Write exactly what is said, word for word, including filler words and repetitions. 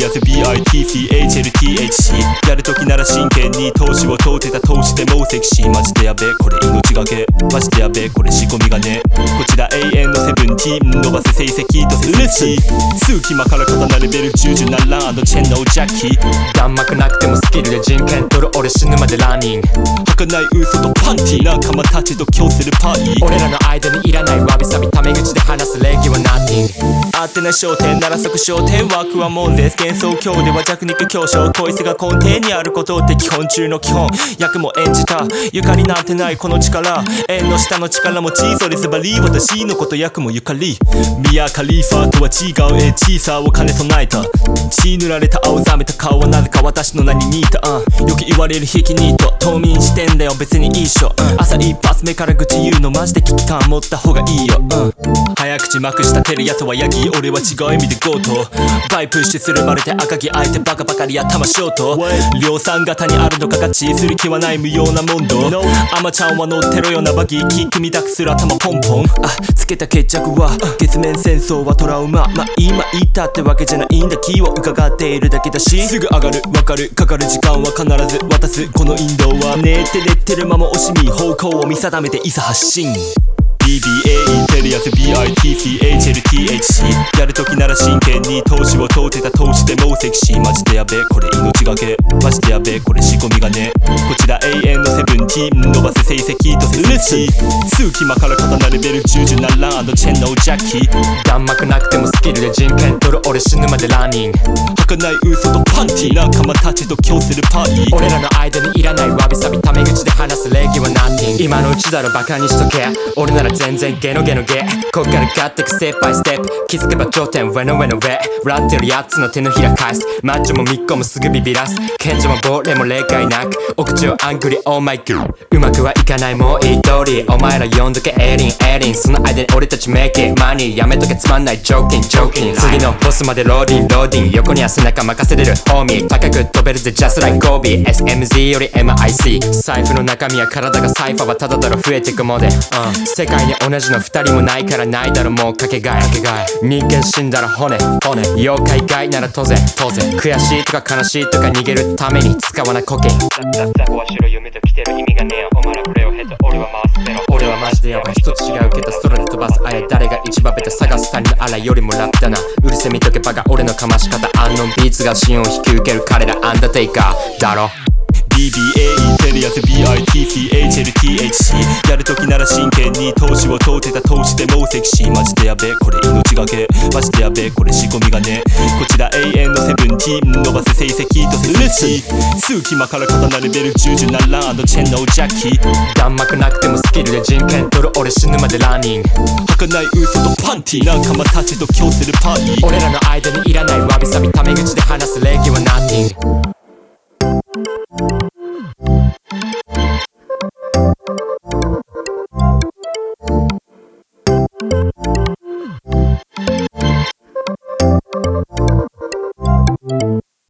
やつ ビーアイティーシーエイチエルティーエイチシー やるときなら真剣に投資を問うてた投資でもセクシー。マジでやべこれ命がけ、マジでやべこれ仕込みがね。こちら永遠のセブンティーン伸ばせ成績とせすし数キマから刀レベルじゅうじゅうならんチェンのジャッキー。 弾幕なくてもスキルで人権取る俺死ぬまでランニング。 儚い嘘とパンティー仲間たちと今日するパーティー。 俺らの間にいらないわびさびタメ口で話す礼儀は nothing。 合ってない焦点なら即焦点枠はもんです。幻想郷では弱肉強小こいつが根底にあることって基本中の基本。役も演じたゆかりなんてないこの力。縁の下の力持ちそれズバリ私のこと役もゆかり。ミヤカリファとは違うエッチさを兼ね備えた血塗られた青ざめた顔はなぜか私の名に似た、uh、よく言われるひきニート冬眠してんだよ別にいいっしょ、uh、朝一発目から愚痴言うのマジで危機感持った方がいいよ、uh、早口まくしたてるやつはヤギ俺は違う意味で強盗。バイプッシュするまるで赤木相手バカばかり頭ショート。量産型にあるのか勝ちする気はない無用なモンド。アマちゃんは乗ってろよなバギーキックみたくする頭ポンポン。あつけた決着は月面戦争はトラウマ。まあ今言ったってわけじゃないんだ気を伺っているだけだし。すぐ上がるわかるかかる時間は必ず渡すこの引導は寝て寝てるまま惜しみ方向を見定めていざ発進。ビービーエー 言ってるやつ ビーアイティーシーエイチエルティーエイチシー やるときなら真剣に投資を問うてた投資でもセクシー。マジでやべこれ命がけ、マジでやべこれ仕込みがね。こちら永遠のセブンティーン伸ばせ成績とせすし数キマから刀レベルじゅうじゅうならんチェンのジャッキー。 弾幕なくてもスキルで人権取る俺死ぬまでランニング。 儚い嘘とパンティー仲間たちと今日するパーティー。 俺らの間にいらないわびさびタメ口で話す礼儀は nothing。 今のうちだろバカにしとけ俺なら全然ゲノゲノゲ。こっからガッてくステップバイステップ気づけば頂点上の上の上。笑ってるやつの手のひら返すマッチョもみっこもすぐビビらす。賢者も亡霊も例外なくお口をアングリオーマイグー。うまくはいかないもういい通りお前ら呼んどけエリンエリン。その間に俺たちメイキマニーやめとけつまんないジョーキンジョーキン。次のボスまでローディンローディン横には背中任せれるホーミー。高く飛べるぜ just like ゴービー エスエムゼット より エムアイシー。 財布の中身は体がサイファーはただだろ増えてくもで、uh、世界に同じの二人もないからないだろもうかけがえ。人間死んだら骨骨妖怪外なら当然当然。悔しいとか悲しいとか逃げるために使わないコケ。ザザコは白夢と来てる意味がねえよお前らこれをヘッド俺は回すペロ。俺はマジでやばい一つ違うけど空で飛ばすあや誰が一番ベタ探す谷のあらよりもラップだな。うるせ見とけばが俺のかまし方アンノンビーツが芯を引き受ける彼らアンダーテイカーだろ。 ビービーエー 言ってるやつ ビーアイティーシーエイチエルティーエイチシー やるときなら真剣に投資を問うてた投資でもセクシー。マジでやべこれ命がけ、マジでやべこれ仕込みがね。こちら永遠のセブンティーン伸ばせ成績とせすし数キマから刀レベルじゅうじゅうならんチェンのジャッキー。 弾幕なくてもスキルで人権取る俺死ぬまでランニング。 儚い嘘とパンティー仲間たちと今日するパーティー。 俺らの間にいらないわびさびタメ口で話す礼儀は nothing。